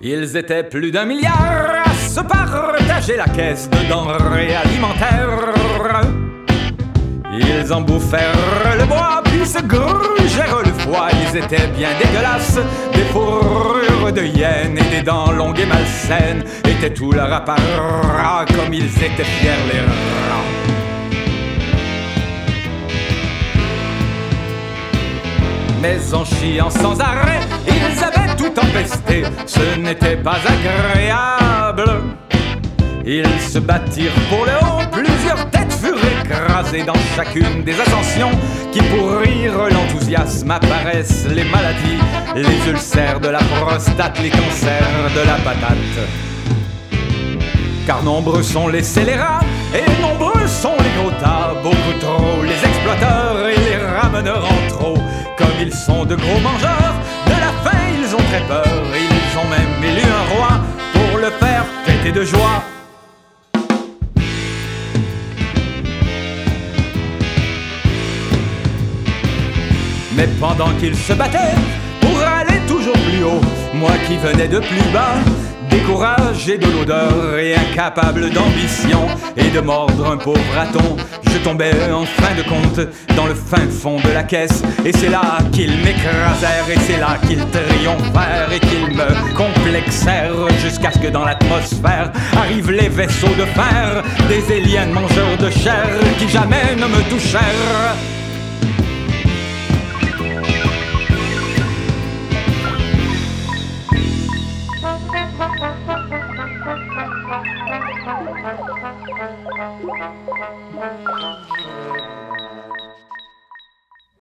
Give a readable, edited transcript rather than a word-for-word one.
Ils étaient plus d'1 milliard à se partager la caisse de denrées alimentaires. Ils en bouffèrent le bois, puis se grugèrent le foie. Ils étaient bien dégueulasses, des fourrures de hyène et des dents longues et malsaines étaient tout leur apparat, comme ils étaient fiers les rats. Mais en chiant sans arrêt, ils avaient tout empesté, ce n'était pas agréable. Ils se battirent pour le haut, plusieurs têtes furent écrasées dans chacune des ascensions qui pourrirent l'enthousiasme. Apparaissent les maladies, les ulcères de la prostate, les cancers de la patate. Car nombreux sont les scélérats et nombreux sont les gros tas, beaucoup trop les exploiteurs et les rameneurs en trop. Comme ils sont de gros mangeurs, de la faim ils ont très peur. Ils ont même élu un roi pour le faire fêter de joie. Mais pendant qu'ils se battaient pour aller toujours plus haut, moi qui venais de plus bas, découragé de l'odeur et incapable d'ambition et de mordre un pauvre raton, je tombais en fin de compte dans le fin fond de la caisse. Et c'est là qu'ils m'écrasèrent, et c'est là qu'ils triomphèrent, et qu'ils me complexèrent, jusqu'à ce que dans l'atmosphère arrivent les vaisseaux de fer des aliens mangeurs de chair qui jamais ne me touchèrent.